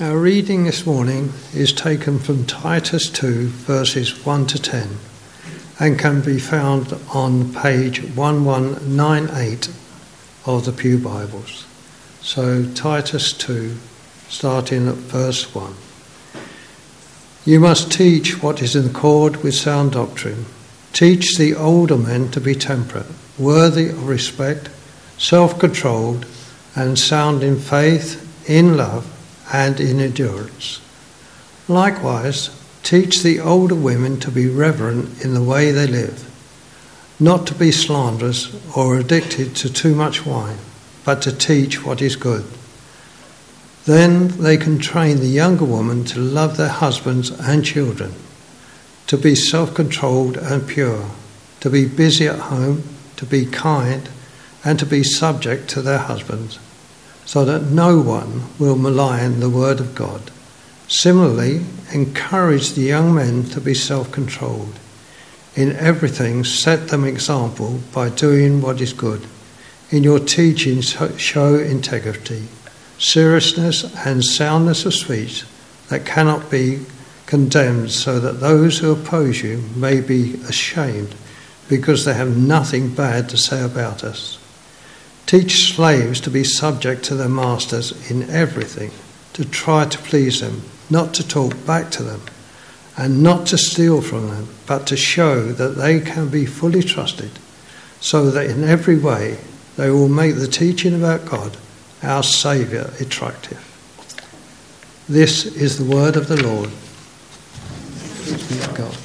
Our reading this morning is taken from Titus 2, verses 1 to 10, and can be found on page 1198 of the Pew Bibles. So Titus 2, starting at verse 1. You must teach what is in accord with sound doctrine. Teach the older men to be temperate, worthy of respect, self-controlled, and sound in faith, in love, and in endurance. Likewise, teach the older women to be reverent in the way they live, not to be slanderous or addicted to too much wine, but to teach what is good. Then they can train the younger women to love their husbands and children, to be self-controlled and pure, to be busy at home, to be kind, and to be subject to their husbands, so that no one will malign the word of God. Similarly, encourage the young men to be self-controlled. In everything, set them example by doing what is good. In your teaching, show integrity, seriousness, and soundness of speech that cannot be condemned, so that those who oppose you may be ashamed, because they have nothing bad to say about us. Teach slaves to be subject to their masters in everything, to try to please them, not to talk back to them, and not to steal from them, but to show that they can be fully trusted, so that in every way they will make the teaching about God, our Saviour, attractive. This is the word of the Lord. Thanks be to God.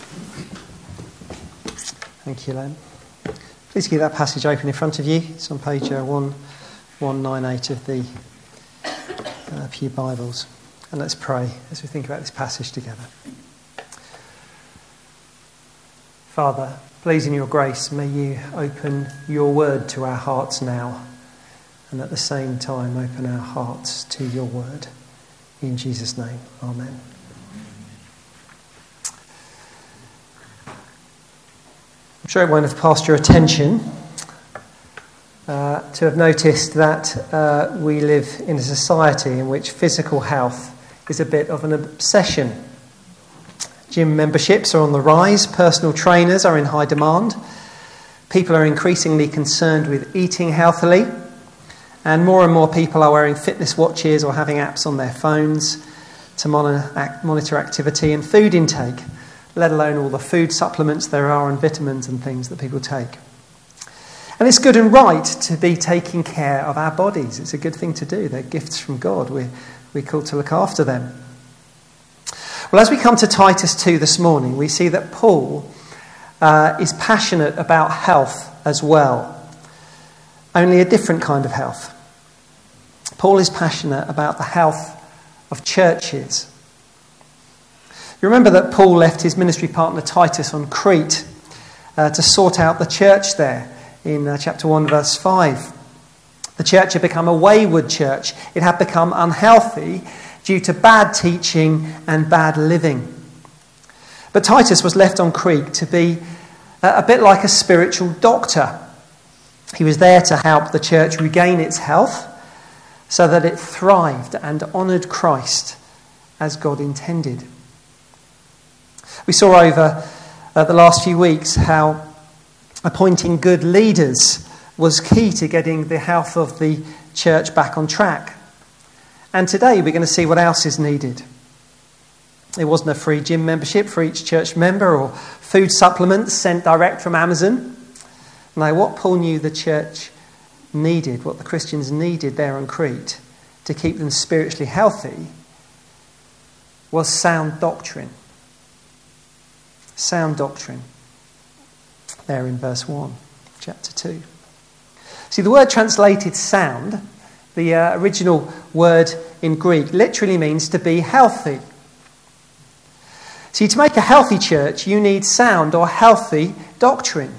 Thank you, Len. Please keep that passage open in front of you. It's on page 1198 of the Pew Bibles. And let's pray as we think about this passage together. Father, please in your grace, may you open your word to our hearts now, and at the same time open our hearts to your word. In Jesus' name, amen. I'm sure it won't have passed your attention to have noticed that we live in a society in which physical health is a bit of an obsession. Gym memberships are on the rise, personal trainers are in high demand, people are increasingly concerned with eating healthily, and more people are wearing fitness watches or having apps on their phones to monitor activity and food intake, let alone all the food supplements there are and vitamins and things that people take. And it's good and right to be taking care of our bodies. It's a good thing to do. They're gifts from God. We're called to look after them. Well, as we come to Titus 2 this morning, we see that Paul is passionate about health as well, only a different kind of health. Paul is passionate about the health of churches. You remember that Paul left his ministry partner Titus on Crete to sort out the church there in chapter 1 verse 5. The church had become a wayward church. It had become unhealthy due to bad teaching and bad living. But Titus was left on Crete to be a bit like a spiritual doctor. He was there to help the church regain its health so that it thrived and honoured Christ as God intended. We saw over the last few weeks how appointing good leaders was key to getting the health of the church back on track. And today we're going to see what else is needed. It wasn't a free gym membership for each church member or food supplements sent direct from Amazon. No, what Paul knew the church needed, what the Christians needed there on Crete to keep them spiritually healthy, was sound doctrine. Sound doctrine. There in verse 1, chapter 2. See, the word translated sound, the original word in Greek, literally means to be healthy. See, to make a healthy church, you need sound or healthy doctrine.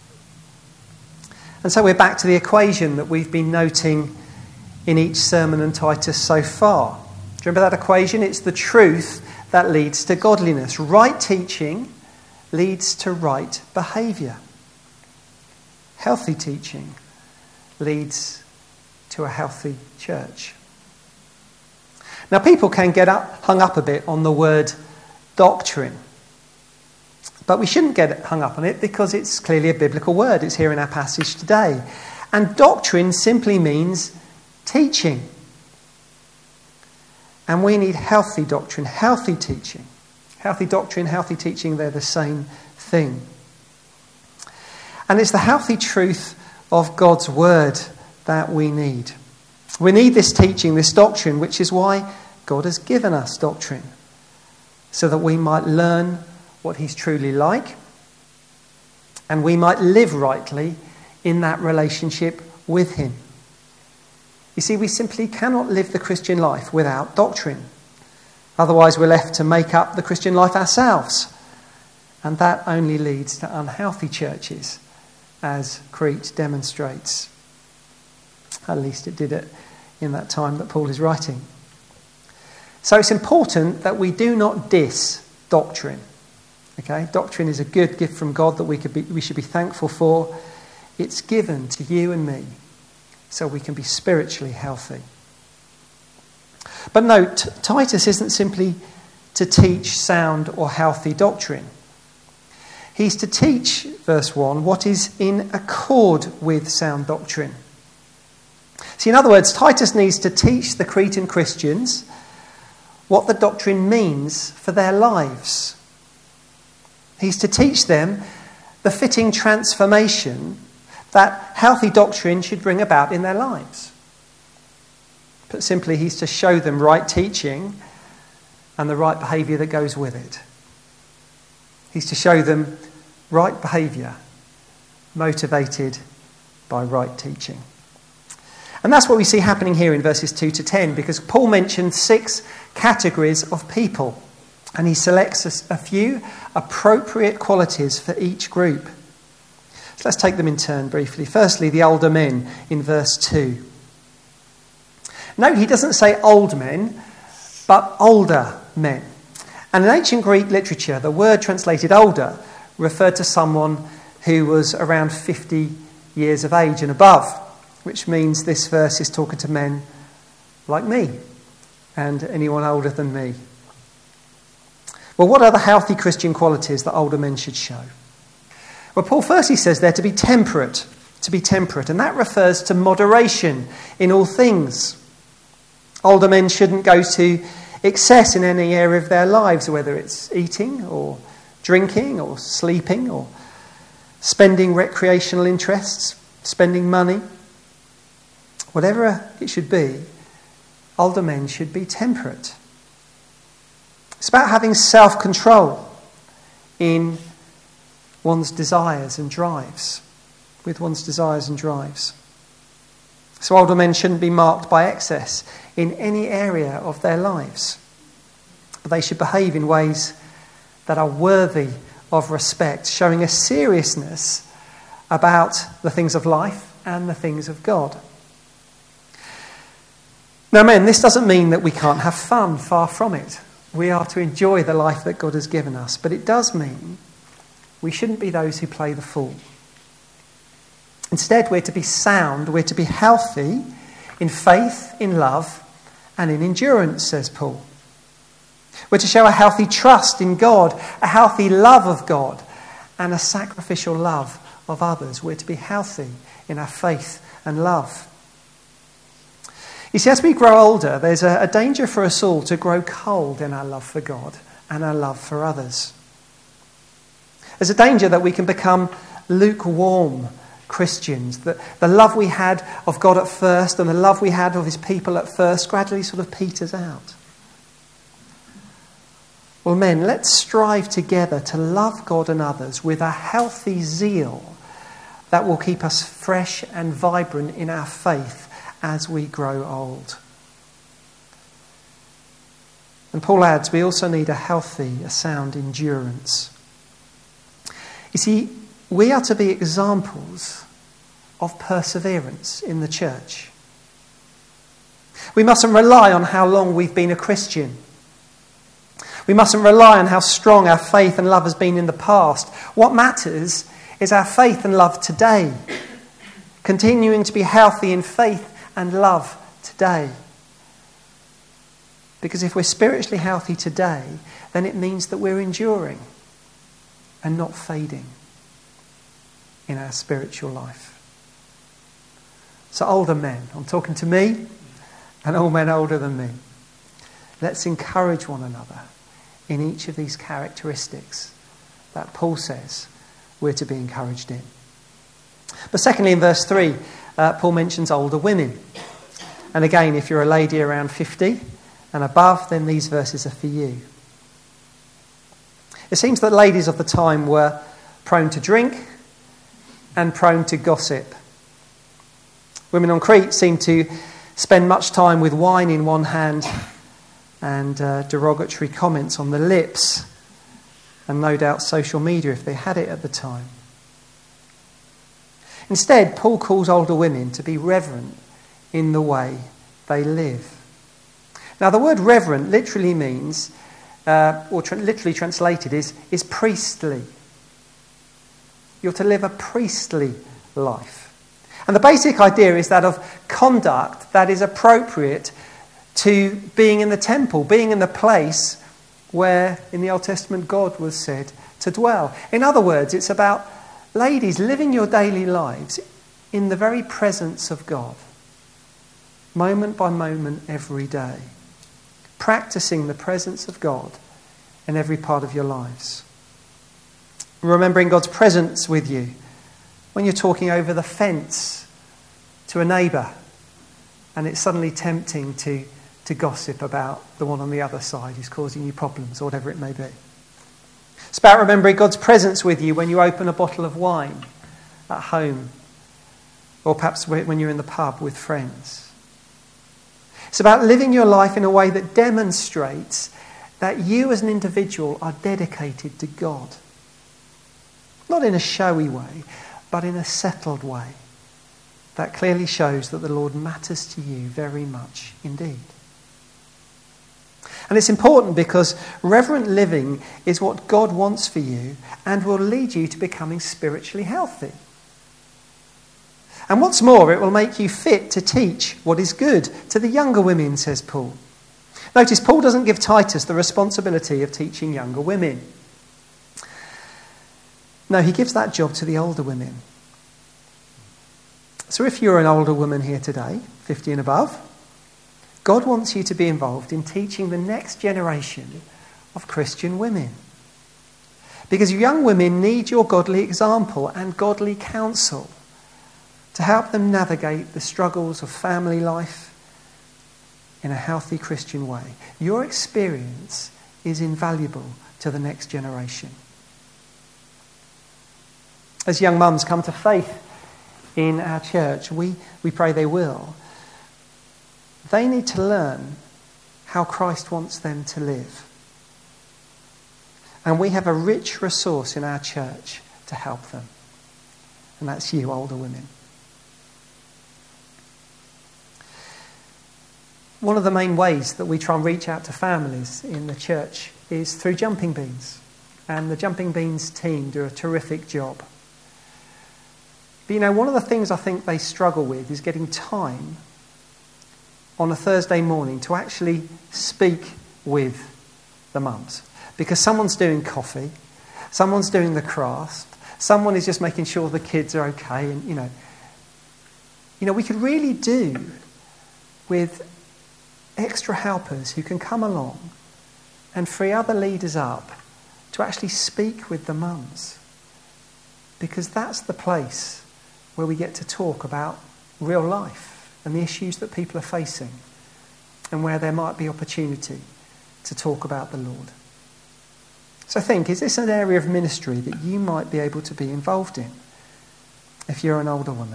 And so we're back to the equation that we've been noting in each sermon on Titus so far. Do you remember that equation? It's the truth that leads to godliness. Right teaching leads to right behaviour. Healthy teaching leads to a healthy church. Now, people can get hung up a bit on the word doctrine. But we shouldn't get hung up on it because it's clearly a biblical word. It's here in our passage today. And doctrine simply means teaching. And we need healthy doctrine, healthy teaching. Healthy doctrine, healthy teaching, they're the same thing. And it's the healthy truth of God's word that we need. We need this teaching, this doctrine, which is why God has given us doctrine, so that we might learn what he's truly like, and we might live rightly in that relationship with him. You see, we simply cannot live the Christian life without doctrine. Otherwise, we're left to make up the Christian life ourselves. And that only leads to unhealthy churches, as Crete demonstrates. At least it did it in that time that Paul is writing. So it's important that we do not diss doctrine. Okay? Doctrine is a good gift from God that we should be thankful for. It's given to you and me so we can be spiritually healthy. But note, Titus isn't simply to teach sound or healthy doctrine. He's to teach, verse 1, what is in accord with sound doctrine. See, in other words, Titus needs to teach the Cretan Christians what the doctrine means for their lives. He's to teach them the fitting transformation that healthy doctrine should bring about in their lives. Put simply, he's to show them right teaching and the right behaviour that goes with it. He's to show them right behaviour motivated by right teaching. And that's what we see happening here in verses 2 to 10, because Paul mentions 6 categories of people, and he selects a few appropriate qualities for each group. So let's take them in turn briefly. Firstly, the older men in verse 2. Note, he doesn't say old men, but older men. And in ancient Greek literature, the word translated older referred to someone who was around 50 years of age and above, which means this verse is talking to men like me and anyone older than me. Well, what are the healthy Christian qualities that older men should show? Well, Paul firstly says they're to be temperate, and that refers to moderation in all things. Older men shouldn't go to excess in any area of their lives, whether it's eating or drinking or sleeping or spending recreational interests, spending money. Whatever it should be, older men should be temperate. It's about having self-control in one's desires and drives, So older men shouldn't be marked by excess in any area of their lives. But they should behave in ways that are worthy of respect, showing a seriousness about the things of life and the things of God. Now, men, this doesn't mean that we can't have fun, far from it. We are to enjoy the life that God has given us. But it does mean we shouldn't be those who play the fool. Instead, we're to be sound, we're to be healthy in faith, in love, and in endurance, says Paul. We're to show a healthy trust in God, a healthy love of God, and a sacrificial love of others. We're to be healthy in our faith and love. You see, as we grow older, there's a danger for us all to grow cold in our love for God and our love for others. There's a danger that we can become lukewarm Christians, that the love we had of God at first and the love we had of his people at first gradually sort of peters out. Well, men, let's strive together to love God and others with a healthy zeal that will keep us fresh and vibrant in our faith as we grow old. And Paul adds, we also need a healthy, a sound endurance. You see, we are to be examples of perseverance in the church. We mustn't rely on how long we've been a Christian. We mustn't rely on how strong our faith and love has been in the past. What matters is our faith and love today, continuing to be healthy in faith and love today. Because if we're spiritually healthy today, then it means that we're enduring and not fading in our spiritual life. So older men, I'm talking to me and all men older than me. Let's encourage one another in each of these characteristics that Paul says we're to be encouraged in. But secondly, in verse 3, Paul mentions older women. And again, if you're a lady around 50 and above, then these verses are for you. It seems that ladies of the time were prone to drink and prone to gossip. Women on Crete seem to spend much time with wine in one hand and derogatory comments on the lips, and no doubt social media if they had it at the time. Instead, Paul calls older women to be reverent in the way they live. Now, the word reverent literally means, literally translated, is priestly. You're to live a priestly life. And the basic idea is that of conduct that is appropriate to being in the temple, being in the place where, in the Old Testament, God was said to dwell. In other words, it's about ladies living your daily lives in the very presence of God, moment by moment, every day, practicing the presence of God in every part of your lives. Remembering God's presence with you when you're talking over the fence to a neighbour and it's suddenly tempting to gossip about the one on the other side who's causing you problems or whatever it may be. It's about remembering God's presence with you when you open a bottle of wine at home or perhaps when you're in the pub with friends. It's about living your life in a way that demonstrates that you as an individual are dedicated to God. Not in a showy way, but in a settled way that clearly shows that the Lord matters to you very much indeed. And it's important because reverent living is what God wants for you and will lead you to becoming spiritually healthy. And what's more, it will make you fit to teach what is good to the younger women, says Paul. Notice, Paul doesn't give Titus the responsibility of teaching younger women. No, he gives that job to the older women. So if you're an older woman here today, 50 and above, God wants you to be involved in teaching the next generation of Christian women. Because young women need your godly example and godly counsel to help them navigate the struggles of family life in a healthy Christian way. Your experience is invaluable to the next generation. As young mums come to faith in our church, we pray they will. They need to learn how Christ wants them to live. And we have a rich resource in our church to help them. And that's you, older women. One of the main ways that we try and reach out to families in the church is through Jumping Beans. And the Jumping Beans team do a terrific job. But you know, one of the things I think they struggle with is getting time on a Thursday morning to actually speak with the mums. Because someone's doing coffee, someone's doing the craft, someone is just making sure the kids are okay. And, you know, we could really do with extra helpers who can come along and free other leaders up to actually speak with the mums. Because that's the place where we get to talk about real life and the issues that people are facing, and where there might be opportunity to talk about the Lord. So think, is this an area of ministry that you might be able to be involved in if you're an older woman?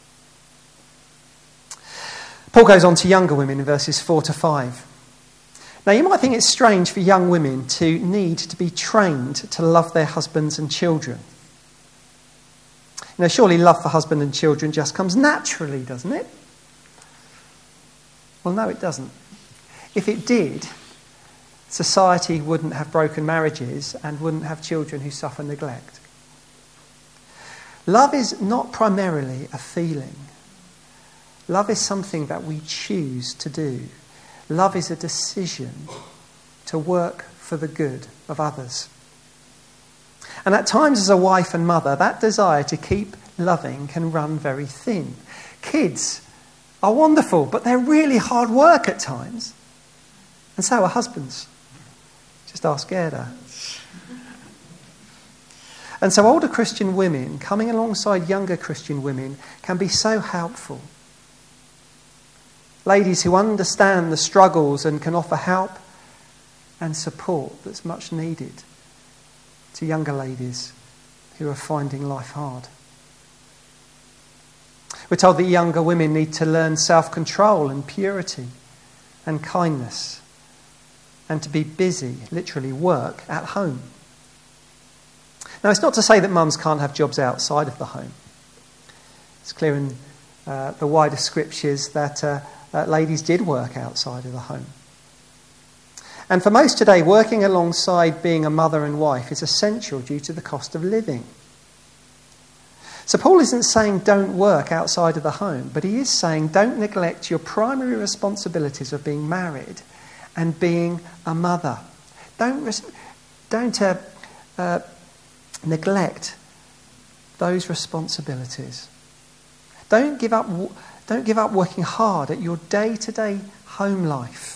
Paul goes on to younger women in verses 4 to 5. Now you might think it's strange for young women to need to be trained to love their husbands and children. You know, surely love for husband and children just comes naturally, doesn't it? Well, no, it doesn't. If it did, society wouldn't have broken marriages and wouldn't have children who suffer neglect. Love is not primarily a feeling. Love is something that we choose to do. Love is a decision to work for the good of others. And at times as a wife and mother, that desire to keep loving can run very thin. Kids are wonderful, but they're really hard work at times. And so are husbands. Just ask Gerda. And so older Christian women coming alongside younger Christian women can be so helpful. Ladies who understand the struggles and can offer help and support that's much needed to younger ladies who are finding life hard. We're told that younger women need to learn self-control and purity and kindness and to be busy, literally work, at home. Now, it's not to say that mums can't have jobs outside of the home. It's clear in the wider scriptures that ladies did work outside of the home. And for most today, working alongside being a mother and wife is essential due to the cost of living. So Paul isn't saying don't work outside of the home, but he is saying don't neglect your primary responsibilities of being married and being a mother. Don't neglect those responsibilities. Don't give up working hard at your day-to-day home life.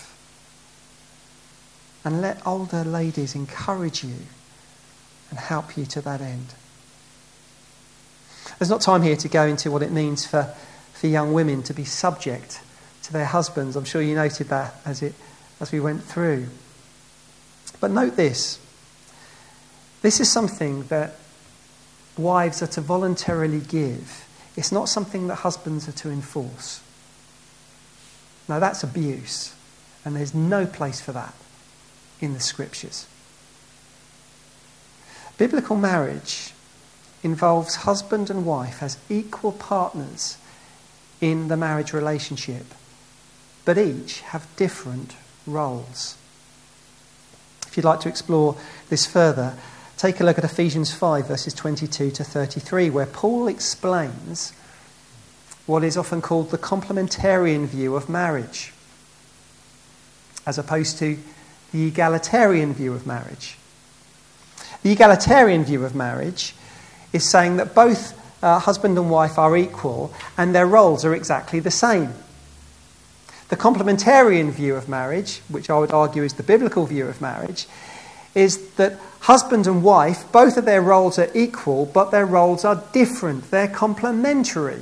And let older ladies encourage you and help you to that end. There's not time here to go into what it means for young women to be subject to their husbands. I'm sure you noted that as we went through. But note this. This is something that wives are to voluntarily give. It's not something that husbands are to enforce. Now that's abuse, and there's no place for that in the scriptures. Biblical marriage involves husband and wife as equal partners in the marriage relationship, but each have different roles. If you'd like to explore this further, take a look at Ephesians 5 verses 22 to 33, where Paul explains what is often called the complementarian view of marriage, as opposed to the egalitarian view of marriage. The egalitarian view of marriage is saying that both husband and wife are equal and their roles are exactly the same. The complementarian view of marriage, which I would argue is the biblical view of marriage, is that husband and wife, both of their roles are equal, but their roles are different. They're complementary.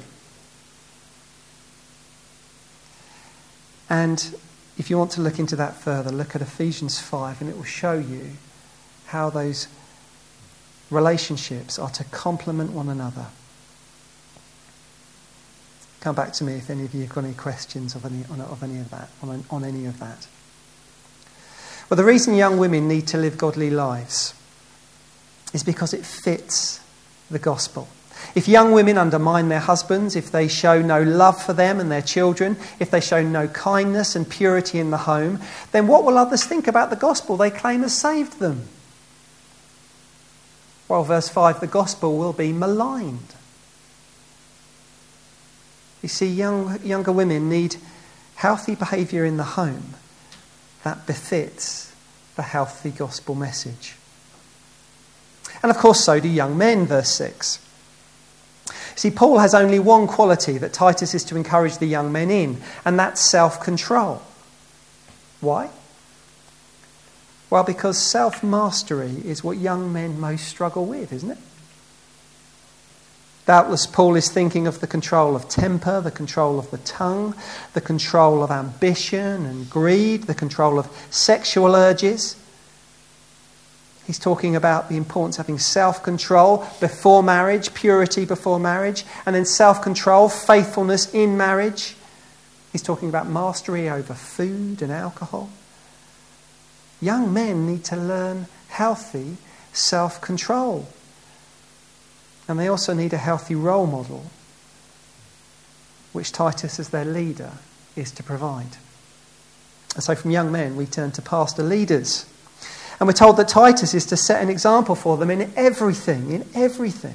And if you want to look into that further, look at Ephesians 5 and it will show you how those relationships are to complement one another. Come back to me if any of you have got any questions on any of that. Well, the reason young women need to live godly lives is because it fits the gospel. If young women undermine their husbands, if they show no love for them and their children, if they show no kindness and purity in the home, then what will others think about the gospel they claim has saved them? Well, verse 5, the gospel will be maligned. You see, younger women need healthy behaviour in the home that befits the healthy gospel message. And of course, so do young men, verse 6. See, Paul has only one quality that Titus is to encourage the young men in, and that's self-control. Why? Well, because self-mastery is what young men most struggle with, isn't it? Doubtless Paul is thinking of the control of temper, the control of the tongue, the control of ambition and greed, the control of sexual urges. He's talking about the importance of having self-control before marriage, purity before marriage, and then self-control, faithfulness in marriage. He's talking about mastery over food and alcohol. Young men need to learn healthy self-control. And they also need a healthy role model, which Titus, as their leader, is to provide. And so from young men, we turn to pastor leaders. And we're told that Titus is to set an example for them in everything, It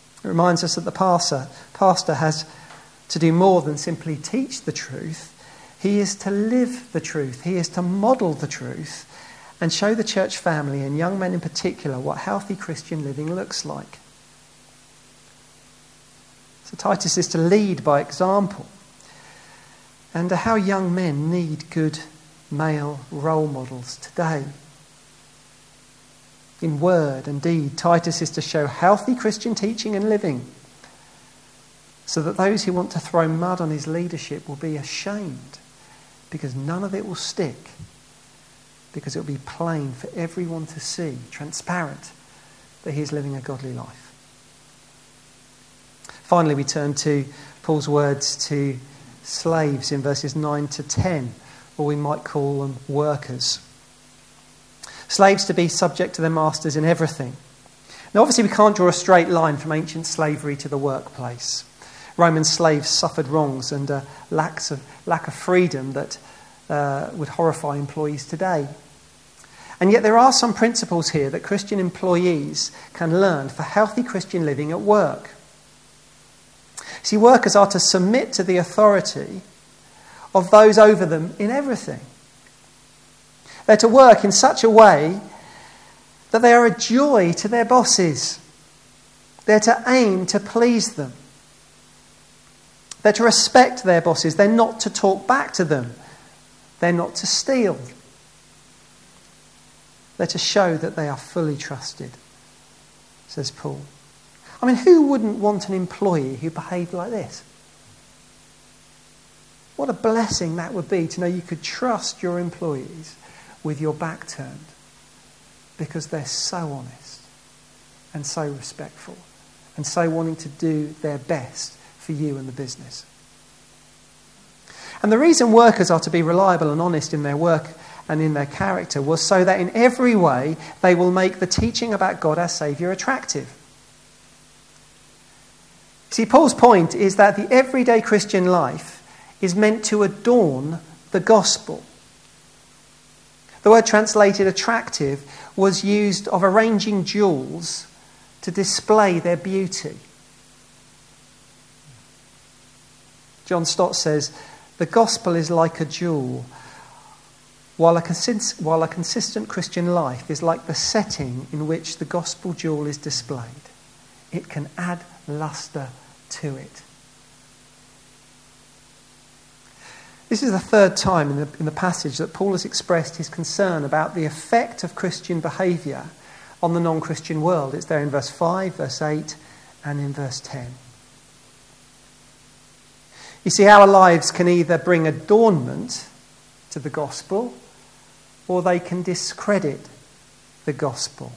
reminds us that the pastor has to do more than simply teach the truth. He is to live the truth. He is to model the truth and show the church family, and young men in particular, what healthy Christian living looks like. So Titus is to lead by example, and how young men need good male role models today. In word and deed, Titus is to show healthy Christian teaching and living, so that those who want to throw mud on his leadership will be ashamed, because none of it will stick, because it will be plain for everyone to see, transparent, that he is living a godly life. Finally, we turn to Paul's words to slaves in verses 9 to 10, or we might call them workers. Slaves to be subject to their masters in everything. Now, obviously, we can't draw a straight line from ancient slavery to the workplace. Roman slaves suffered wrongs and lack of freedom that would horrify employees today. And yet there are some principles here that Christian employees can learn for healthy Christian living at work. See, workers are to submit to the authority of those over them in everything. They're to work in such a way that they are a joy to their bosses. They're to aim to please them. They're to respect their bosses. They're not to talk back to them. They're not to steal. They're to show that they are fully trusted, says Paul. I mean, who wouldn't want an employee who behaved like this? What a blessing that would be to know you could trust your employees with your back turned, because they're so honest and so respectful and so wanting to do their best for you and the business. And the reason workers are to be reliable and honest in their work and in their character was so that in every way they will make the teaching about God as Saviour attractive. See, Paul's point is that the everyday Christian life is meant to adorn the gospel. The word translated attractive was used of arranging jewels to display their beauty. John Stott says, the gospel is like a jewel, while a consistent Christian life is like the setting in which the gospel jewel is displayed. It can add lustre to it. This is the third time in the passage that Paul has expressed his concern about the effect of Christian behaviour on the non-Christian world. It's there in verse 5, verse 8, and in verse 10. You see, our lives can either bring adornment to the gospel, or they can discredit the gospel.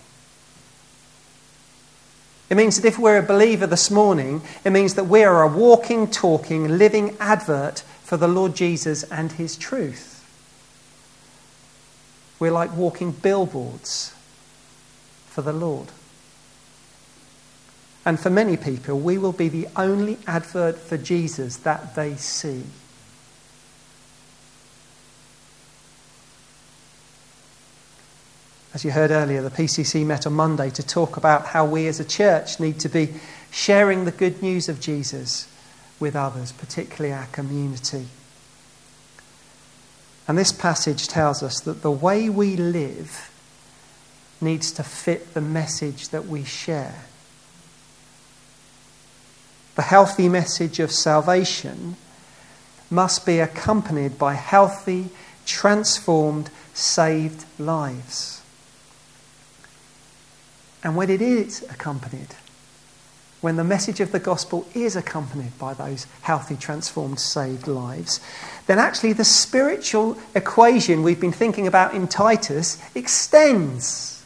It means that if we're a believer this morning, it means that we are a walking, talking, living advert for the Lord Jesus and his truth. We're like walking billboards for the Lord. And for many people, we will be the only advert for Jesus that they see. As you heard earlier, the PCC met on Monday to talk about how we as a church need to be sharing the good news of Jesus with others, particularly our community. And this passage tells us that the way we live needs to fit the message that we share. The healthy message of salvation must be accompanied by healthy, transformed, saved lives. And when it is accompanied, when the message of the gospel is accompanied by those healthy, transformed, saved lives, then actually the spiritual equation we've been thinking about in Titus extends.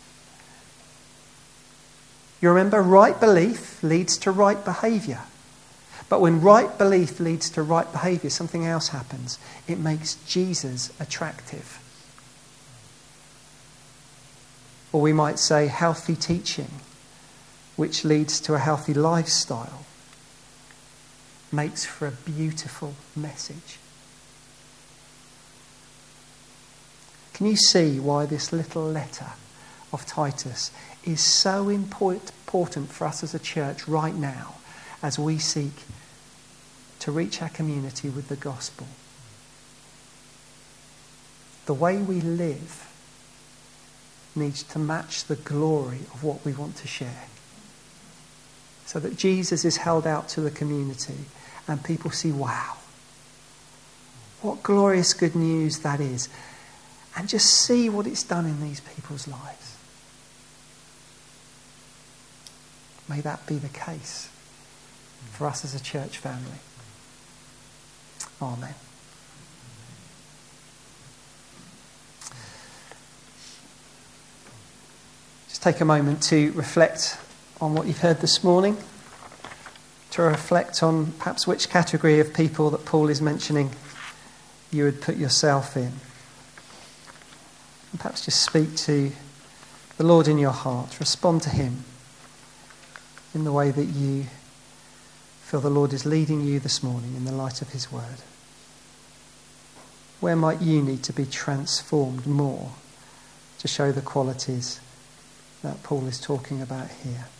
You remember, right belief leads to right behaviour. But when right belief leads to right behaviour, something else happens. It makes Jesus attractive. Or we might say healthy teaching, which leads to a healthy lifestyle, makes for a beautiful message. Can you see why this little letter of Titus is so important for us as a church right now as we seek to reach our community with the gospel? the way we live needs to match the glory of what we want to share. So that Jesus is held out to the community and people see, wow, what glorious good news that is. And just see what it's done in these people's lives. May that be the case for us as a church family. Amen. Just take a moment to reflect on what you've heard this morning, to reflect on perhaps which category of people that Paul is mentioning you would put yourself in. And perhaps just speak to the Lord in your heart. Respond to him in the way that you feel the Lord is leading you this morning in the light of his word. Where might you need to be transformed more to show the qualities that Paul is talking about here?